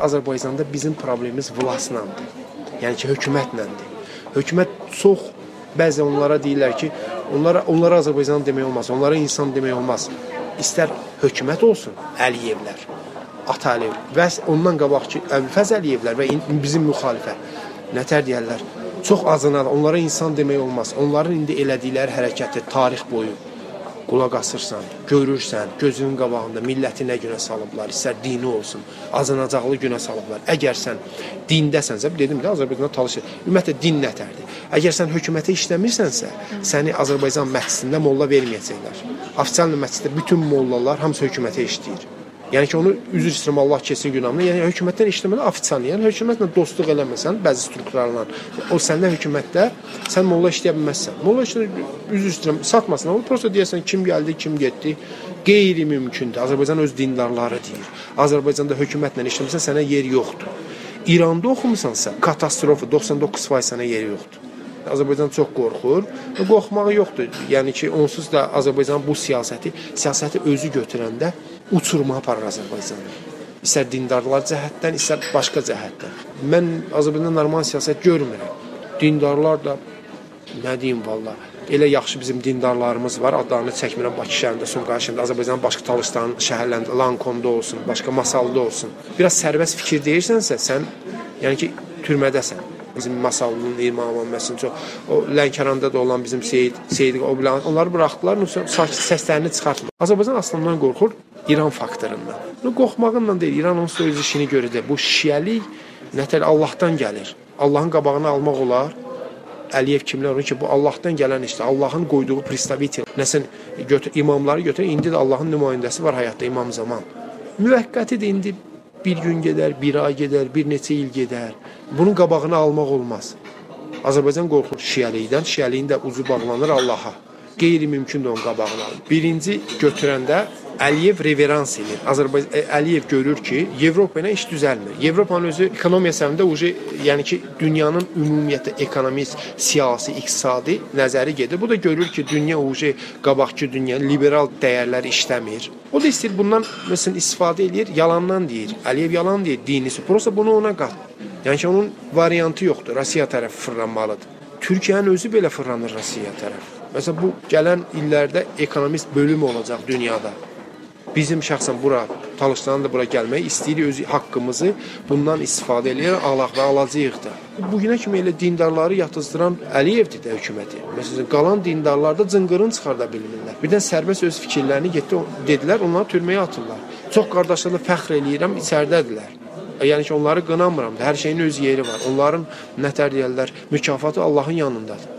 Azərbaycanda bizim problemimiz vlaslandır. Yəni ki, hökumətləndir. Hökumət çox, bəzən onlara deyirlər ki, onlara Azərbaycan demək olmaz, onlara insan demək olmaz. İstər hökumət olsun, Əliyevlər, Ataəliyev və ondan qabaqki Əbülfəz Əliyevlər və bizim müxalifət nətər deyərlər, çox azına onlara insan demək olmaz. Onların indi elədikləri hərəkəti tarix boyu qulaq asırsan, görürsən, gözünün qabağında milləti nə günə salıblar, istər dini olsun, azınacaqlı günə salıblar. Əgər sən dindəsənsə, dedim də, Azərbaycanda çalışır, ümumiyyətlə din nətərdir? Əgər sən hökumətə işləmirsənsə, səni Azərbaycan məscidində molla verməyəcəklər. Oficial məsciddə bütün mollalar hamısı hökumətə işləyir. Yəni ki, onu üzr istəyirəm, Allah kesin günahını. Yəni, hökumətdən işləmədə oficial. Yəni, hökumətlə dostluq eləməsən, bəzi strukturlarla, o səndən hökumətdə, sən molla işləyə bilməzsən. Molla işləyə, üzr istəyirəm, satmasın. Onu prosto deyəsən, kim gəldi, kim getdi, qeyri-mümkündür. Azərbaycan öz dindarları deyir. Azərbaycanda hökumətlə işləmirsən, sənə yer yoxdur. İranda oxumusansa, katastrofu, 99% sənə yer yoxdur. Azərbaycan çox qorxur, qorxmağı yoxdur. Yəni ki, onsuz da Azərbaycan bu siyasəti özü götürəndə uçurma aparır Azərbaycanı. İstər dindarlar cəhətdən, istər başqa cəhətdən. Mən Azərbaycanda normal siyasət görmürəm. Dindarlar da, nə deyim valla, elə yaxşı bizim dindarlarımız var, adlarını çəkmirəm Bakı şəhərində, Sumqayıt şəhərində, Azərbaycanın başqa Talışdan şəhərlərində, Lankomda olsun, başqa Masallıda olsun. Biraz sərbəst fikir deyirsənsə, sən, yəni ki, türmədəsən. Bizim Masallının, İrmanın, məsələn, o Lənkəranda da olan bizim Seyid, onları buraxdılar, səslərini çıxartdılar. Azərbaycan aslında qorxur İran faktorundan. Qorxmağından deyil, İran onsuz da öz işini görür. Bu şiəlik nətər Allahdan gəlir. Allahın qabağını almaq olar. Əliyev kimlər olur ki, bu Allahdan gələn işdir. Allahın qoyduğu pristavitel. Nəsən, imamları götürür, indi də Allahın nümayəndəsi var həyatda, İmam Zaman. Müvəqqətidir, indi bir gün gedər, bir ay gedər, bir neçə il gedər. Bunun qabağını almaq olmaz. Azərbaycan qorxur şiəlikdən, şiəliyin də ucu bağlanır Allaha. Qeyri-mümkündür onun qabağını alır. Birinci götürəndə Əliyev reverans edir. Əliyev görür ki, Avropa ilə iş düzəlmir. Avropanın özü ekonomiyasında yəni ki, dünyanın ümumiyyətlə ekonomik, siyasi, iqtisadi nəzəri gedir. Bu da görür ki, dünya qabaqki dünya liberal dəyərlər işləmir. O da istəyir bundan məsələn istifadə edir, yalandan deyir. Əliyev yalan deyir, dinisi. Prosta bunu ona qat. Yəni ki, onun variantı yoxdur. Rusiya tərəfi fırlanmalıdır. Türkiyənin özü belə fırlanır Rusiya tərəfi. Məsələn, bu gələn illərdə ekonomik bölüm olacaq dünyada. Bizim şəxsən bura, Talışdan da bura gəlmək istəyirik, öz haqqımızı bundan istifadə eləyir, alaq və alacağıq da. Bugünə kimi elə dindarları yatızdıran Əliyevdir də hökuməti. Məsələn, qalan dindarlar da cınqırını çıxarda bilmirlər. Birdən sərbəst öz fikirlərini dedilər, onları türməyə atırlar. Çox qardaşlarla fəxr eləyirəm, içərdədirlər. Yəni ki, onları qınamıram da, hər şeyin öz yeri var. Onların nətər deyərlər, mükafatı Allahın yanındadır.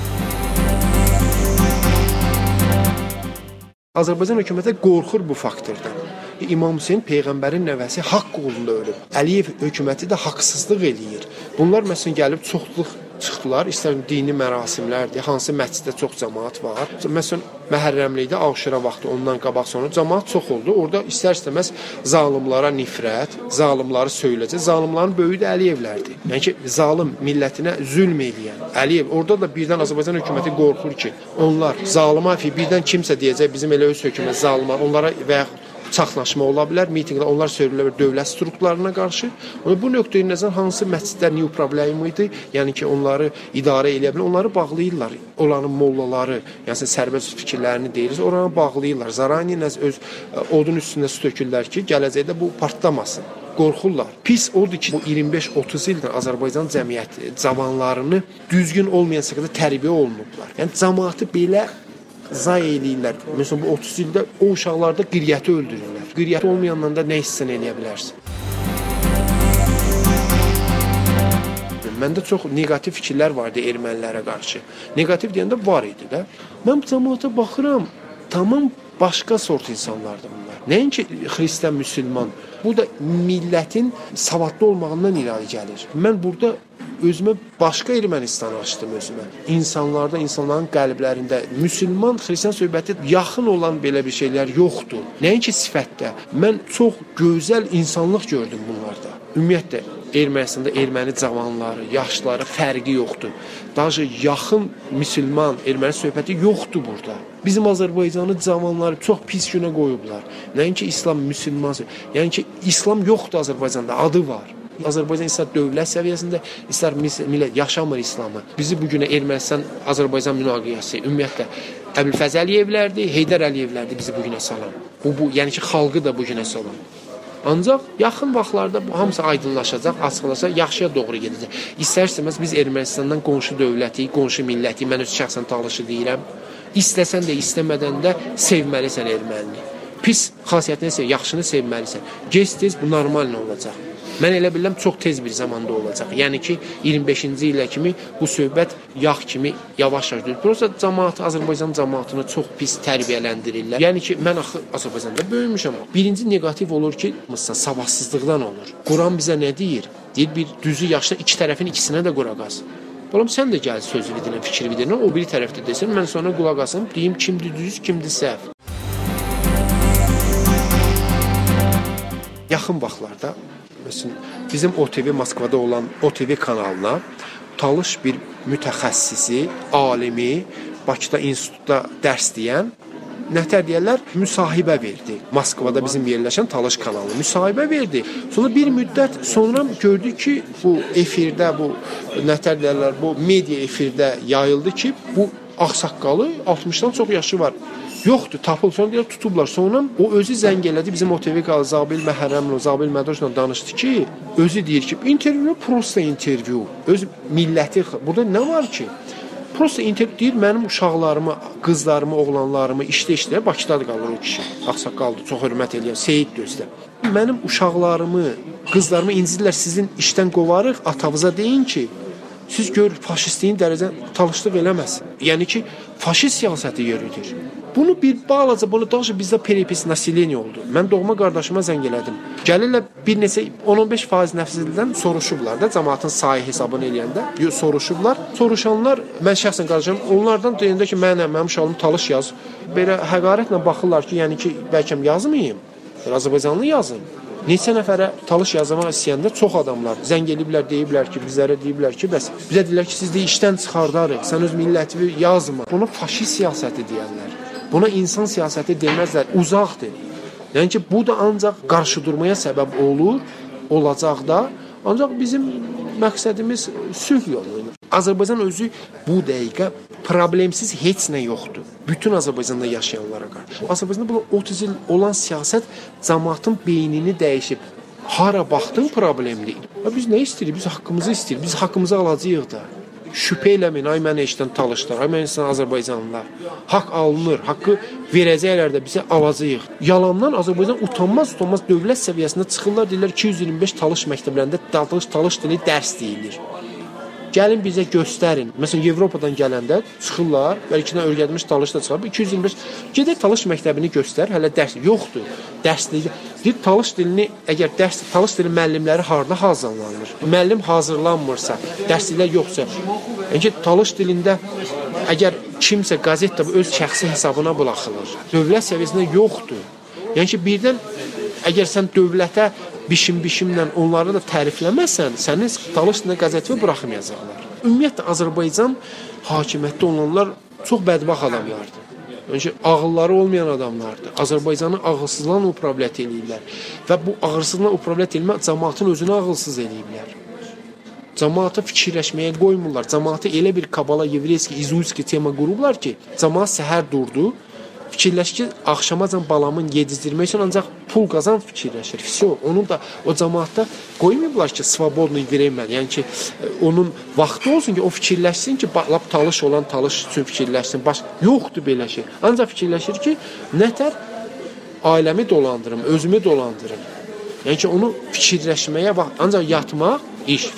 Azərbaycan hökuməti qorxur bu faktordan. İmam Hüseyn Peyğəmbərin nəvəsi haqq uğrunda ölüb. Əliyev hökuməti də haqsızlıq eləyir. Bunlar məsələn gəlib çoxluq çıxdılar, istər dini mərasimlərdir, hansı məsciddə çox cəmaət var. Məsələn, Məhərrəmlikdə Aşura vaxtı ondan qabaq sonra cəmaət çox oldu. Orada istər-istəməz zalimlara nifrət, zalimları söyləyəcək. Zalimların böyüyü də Əliyevlərdir. Yəni ki, zalim millətinə zülm eləyən Əliyev. Orada da birdən Azərbaycan hökuməti qorxur ki, onlar zalıma birdən kimsə deyəcək, bizim elə öz hökumət zalıma, onlara və çaxnaşma ola bilər, mitinqdə onlar söylürlər dövlət strukturlarına qarşı. Bu nöqteyi nəzər hansı məscidlər new problem idi? Yəni ki, onları idarə edə bilər, onları bağlayırlar. Onların mollaları, yəni sərbəst fikirlərini deyirik, oranı bağlayırlar. Zarani öz odun üstündə su tökürlər ki, gələcəkdə bu partlamasın. Qorxurlar. Pis odur ki, bu 25-30 ildən Azərbaycan cəmiyyəti cavanlarını düzgün olmayan səviyyədə tərbiyə olunublar. Yəni cəmaatı belə zay eləyirlər. Məsələn, bu 30 ildə o uşaqlarda qiriyyəti öldürürlər. Qiriyyəti olmayandan da nə hissən eləyə bilərsin? Məndə çox negativ fikirlər vardı ermənilərə qarşı. Negativ deyəndə var idi də. Mən bu cəmaata baxıram, tamam başqa sort insanlardır bunlar. Nəinki xristian, müsəlman. Bu da millətin savadlı olmağından irəli gəlir. Mən burada özümə başqa Ermənistanı açdım özümə. İnsanlarda, insanların qəlblərində müsəlman, xristian söhbəti yaxın olan belə bir şeylər yoxdur. Nəinki sifətdə. Mən çox gözəl insanlıq gördüm bunlarda. Ümumiyyətlə, Ermənistanda erməni cavanları, yaşları fərqi yoxdur. Daha yaxın müsəlman, erməni söhbəti yoxdur burada. Bizim Azərbaycanın cavanları çox pis günə qoyublar. Nəinki İslam, müsəlman, yəni ki, İslam yoxdur Azərbaycanda, adı var. Azərbaycan istər dövlət səviyyəsində, istər millət yaşamır İslamı. Bizi bu günə Ermənistan, Azərbaycan münaqişəsi, ümumiyyətlə Əbülfəz Əliyevlərdir, Heydər Əliyevlərdir bizi bu günə salan. Yəni ki, xalqı da bu günə salan. Ancaq yaxın vaxtlarda bu hamısı aydınlaşacaq, açıqlaşacaq, yaxşıya doğru gedəcək. İstər-istəməz biz Ermənistandan qonşu dövləti, qonşu milləti, mən öz şəxsən Talışı deyirəm, istəsən də, istəmədən də sevməlisən ermənini. Pis xasiyyətini sev, yaxşını sevməlisən. Gec-tez bu normal olacaq. Mən elə bilirəm, çox tez bir zamanda olacaq. Yəni ki, 25-ci ilə kimi bu söhbət yağ kimi yavaş-yavaş deyil. Prosta cəmaatı, Azərbaycan cəmaatını çox pis tərbiyələndirirlər. Yəni ki, mən axı Azərbaycanda böyümüşəm. Birinci negativ olur ki, savadsızlıqdan olur. Quran bizə nə deyir? Deyir, bir düzü yaşda iki tərəfin ikisinə də qulaq as. Balam, sən də gəl sözü vidinə, fikir vidinə, o biri tərəfdə desən, mən sonra qulaq asım, deyim kimdir düz, kimdir səhv. Yaxın vaxtlarda bizim OTV Moskvada olan OTV kanalına Talış bir mütəxəssisi, alimi, Bakıda institutda dərs deyən, nətər deyərlər, müsahibə verdi. Moskvada bizim yerləşən Talış kanalı müsahibə verdi. Sonra bir müddət sonra gördük ki, bu efirdə, bu nətər deyərlər, bu media efirdə yayıldı ki, bu ağsaqqalı 60-dan çox yaşı var. Yoxdur, tapılıb, sonra deyər, tutublar. Sonra o özü zəng elədi, bizim OTV kanalı Zabil Məhərrəmlə, Zabil Mədrosla danışdı ki, özü deyir ki, intervyu, prosta intervyu, öz milləti, burada nə var ki? Prosta intervyu deyir, mənim uşaqlarımı, qızlarımı, oğlanlarımı işlə, Bakıda qalır o kişi, ağsaqqaldır, çox hörmət eləyən, Seyid gözlə. Mənim uşaqlarımı, qızlarımı incidirlər, sizin işdən qovarıq, atavıza deyin ki, siz gör, faşistliyin dərəcə talışlıq eləməsin. Yəni ki, faşist siyasəti yeridir. Bunu bir balaca, bunu daha bizdə peripis nasileniya oldu. Mən doğma qardaşıma zəng elədim. Gəlirlər bir neçə 10-15% nəfsizlikdən soruşublar da, cəmaatın sayı hesabını eləyəndə soruşublar. Soruşanlar, mən şəxsən qardaşım, onlardan deyəndə ki, mənim uşağım Talış yaz. Belə həqarətlə baxırlar ki, yəni ki, bəlkə yazmayayım, Azərbaycanlı yazın. Neçə nəfərə Talış yazmaq istəyəndə çox adamlar zəng eliblər, deyiblər ki, bizlərə deyiblər ki, bəs bizə deyirlər ki, siz də işdən çıxardarıq, sən öz milləti yazma. Buna faşist siyasəti deyərlər. Buna insan siyasəti deməzlər, uzaqdır. Yəni ki, bu da ancaq qarşıdurmaya səbəb olur, olacaq da. Ancaq bizim məqsədimiz sülh yolu. Azərbaycan özü bu dəqiqə problemsiz heç nə yoxdur. Bütün Azərbaycanda yaşayanlara qarşı. Azərbaycanda bu 30 il olan siyasət cəmaatın beynini dəyişib. Hara baxdın problemli. Biz nə istəyirik? Biz haqqımızı istəyirik. Biz haqqımızı alacağıq da. Şübhə eləmin, ay mən işdən talışlar, ay mən insan Azərbaycanlılar. Haqq alınır, haqqı verəcəklər də bizə alacağıq. Yalandan Azərbaycan utanmaz dövlət səviyyəsində çıxırlar, deyirlər 225 talış məktəblərində talış dili dərs deyilir. Gəlin bizə göstərin. Məsələn, Avropadan gələndə çıxırlar, bəlkə də öyrədilmiş talış da çıxar. 225 gedək talış məktəbini göstər, hələ dərs yoxdur. Dərs deyil. Deyir talış dilini, əgər talış dili müəllimləri harda hazırlanır? Müəllim hazırlanmırsa, dərsliklər yoxsa, yəni talış dilində əgər kimsə qəzetdə öz şəxsi hesabına buraxılır. Dövlət səviyyəsində yoxdur. Yəni ki, birdən əgər sən dövlətə biçimlə onları da tərifləməsən, sənin talış dilində qəzetini buraxmayacaqlar. Ümumiyyətlə, Azərbaycan hakimiyyətdə olanlar çox bədbaxt adamlardır. Yəni, ağılları olmayan adamlardır. Azərbaycanı ağılsızlarla upravlət eləyirlər. Və bu ağılsızlarla upravlət elmə cəmaatın özünü ağılsız eləyirlər. Cəmaatı fikirləşməyə qoymurlar. Cəmaatı elə bir Kabala, Yevreyski, İzuitski tema qurublar ki, cəmaat səhər durdu, fikirləş ki, axşamacan balamın yedizdirmək üçün ancaq pul qazan fikirləşir. Onu da o cəmaatda qoymayıblar ki, svobodnu verəmən. Yəni ki, onun vaxtı olsun ki, o fikirləşsin ki, lap talış olan talış üçün fikirləşsin. Yoxdur belə şey. Ancaq fikirləşir ki, nətər ailəmi dolandırım, özümü dolandırım. Yəni ki, onu fikirləşməyə vaxt, ancaq yatmaq, iş.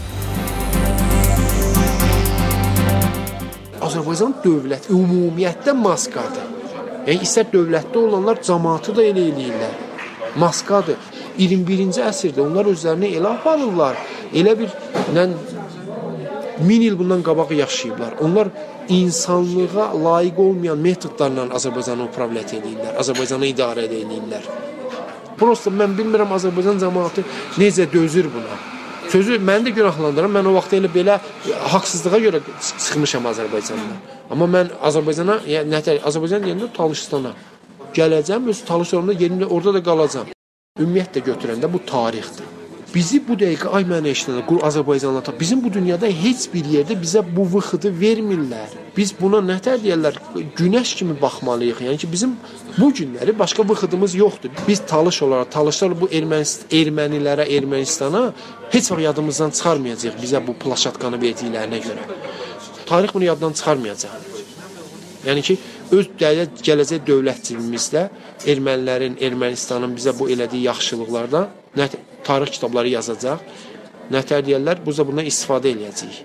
Azərbaycan dövlət ümumiyyətlə maskadır. Yəni, istər dövlətdə olanlar cəmaatı da elə eləyirlər. Maskadır. 21-ci əsrdə onlar özlərini elə aparırlar. Elə bir 1000 il bundan qabaq yaşayıblar. Onlar insanlığa layiq olmayan metodlarla Azərbaycanı upravlət eləyirlər. Azərbaycanı idarə eləyirlər. Prosta mən bilmirəm Azərbaycan cəmaatı necə dözür buna. Sözü məni də günahlandıran, mən o vaxt elə belə haqsızlığa görə çıxmışam Azərbaycanda. Amma mən Azərbaycana, yəni nətər Azərbaycan deyəndə Talışstana gələcəm, öz Talış orada yerimdə orada da qalacam. Ümumiyyətlə götürəndə bu tarixdir. Bizi bu dəqiqə ay mənə eşitəndə Azərbaycanla bizim bu dünyada heç bir yerdə bizə bu vıxıdı vermirlər. Biz buna nətər deyirlər? Günəş kimi baxmalıyıq. Yəni ki, bizim bu günləri başqa vıxıdımız yoxdur. Biz Talış olaraq, Talışlar bu ermənilərə, Ermənistana heç vaxt yadımızdan çıxarmayacaq bizə bu plaşatkanı verdiklərinə görə. Tarix bunu yaddan çıxarmayacaq. Yəni ki, öz gələcək dövlətçiliyimizdə ermənilərin, Ermənistanın bizə bu elədiyi yaxşılıqlardan tarix kitabları yazacaq. Nətər deyirlər, biz də bundan istifadə eləyəcəyik.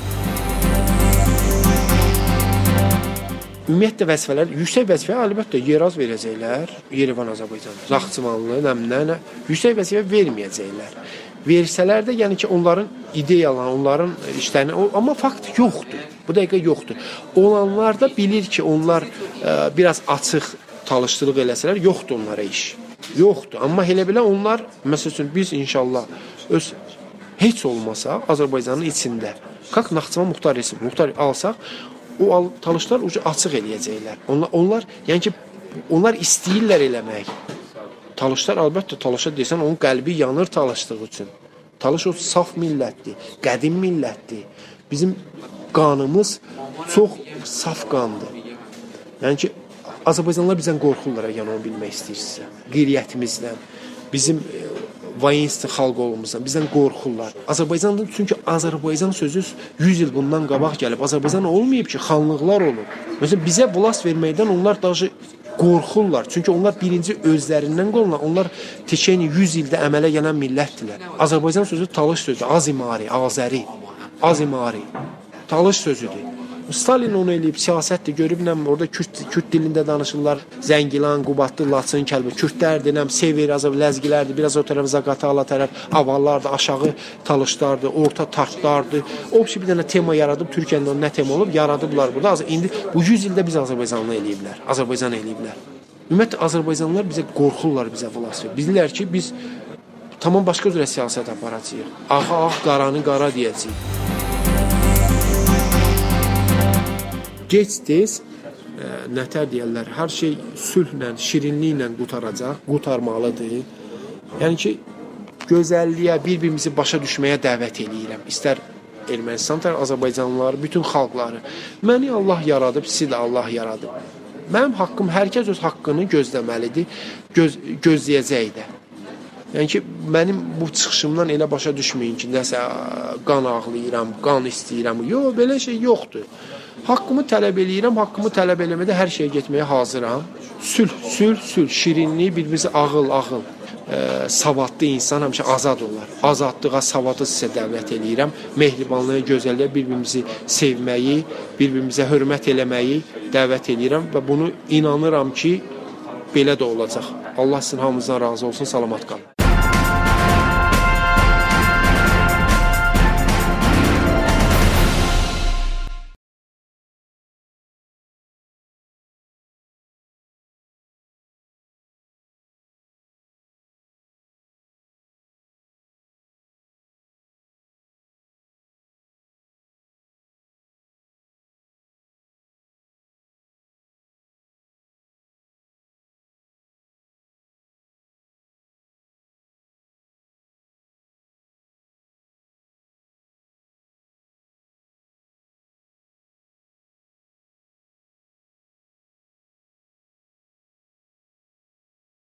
Ümumiyyətlə vəzifələr, yüksək vəzifəyə əlbəttə Yeraz verəcəklər, Yerevan Azərbaycan, Naxçıvanlı, nə, yüksək vəzifə verməyəcəklər. Versələr də, yəni ki, onların ideyalarını, onların işlərini, amma fakt yoxdur. Bu dəqiqə yoxdur. Olanlar da bilir ki, onlar biraz açıq talışdırıq eləsələr, yoxdur onlara iş. Yoxdur. Amma elə belə onlar, məsəl üçün, biz inşallah öz heç olmasa Azərbaycanın içində, Qaq Naxçıvan Muxtar Respublikası, Muxtar alsaq, o talışlar açıq eləyəcəklər. Onlar, yəni ki, onlar istəyirlər eləmək. Talışlar, əlbəttə, Talışa desən, onun qəlbi yanır talışdığı üçün. Talış o saf millətdir, qədim millətdir. Bizim qanımız çox saf qandır. Yəni ki, Azərbaycanlılar bizdən qorxurlar, yəni onu bilmək istəyirsə. Qeyriyyətimizdən, bizim vayenski xalq olmamızdan, bizdən qorxurlar. Azərbaycandan, çünki Azərbaycan sözü 100 il bundan qabaq gəlib. Azərbaycan olmayıb ki, xanlıqlar olub. Məsələn, bizə bulas verməkdən onlar daşı qorxurlar. Çünki onlar birinci özlərindən qorxurlar. Onlar keçən 100 ildə əmələ gələn millətdirlər. Azərbaycan sözü Talış sözüdür. Azimari, Azəri, Azimari. Talış sözüdür. Stalin onu eləyib, siyasətdir, görüb orada Kürd dilində danışırlar. Zəngilan, Qubadlı, Laçın kəlbə, Kürdlərdir, Sever, Ləzgilərdir, biraz o tərəf Zaqatala tərəf, Avallardır, aşağı Talışlardır, orta Tartlardır. O bir dənə tema yaradıb, Türkiyəndə nə tema olub, yaradıblar burada. İndi bu 100 ildə biz Azərbaycanlı eləyiblər, Azərbaycan eləyiblər. Ümumiyyətlə, Azərbaycanlılar bizə qorxurlar, bizə filasfə. Bilirlər ki, biz tamam başqa cürə siyasət aparacağıq. Ağa, qaranı qara deyəcəyik. Gec-tez, nətər deyərlər, hər şey sülhlə, şirinliklə qutarmalıdır. Yəni ki, gözəlliyə, bir-birimizi başa düşməyə dəvət eləyirəm. İstər Ermənistan tərəf, Azərbaycanlıları, bütün xalqları. Məni Allah yaradıb, sizi də Allah yaradıb. Mənim haqqım, hər kəs öz haqqını gözləməlidir, gözləyəcək də. Yəni ki, mənim bu çıxışımdan elə başa düşməyin ki, nəsə qan ağlayıram, qan istəyirəm. Yox, belə şey yoxdur. Haqqımı tələb eləyirəm, haqqımı tələb eləmədə hər şeyə getməyə hazıram. Sülh, şirinlik, bir-birisi ağıl. Savadlı insan həmişə azad olar. Azadlığa, savadı sizə dəvət eləyirəm. Mehribanlığa, gözəlliyə, bir-birimizi sevməyi, bir-birimizə hörmət eləməyi dəvət eləyirəm və bunu inanıram ki, belə də olacaq. Allah sizin hamınızdan razı olsun, salamat qalın.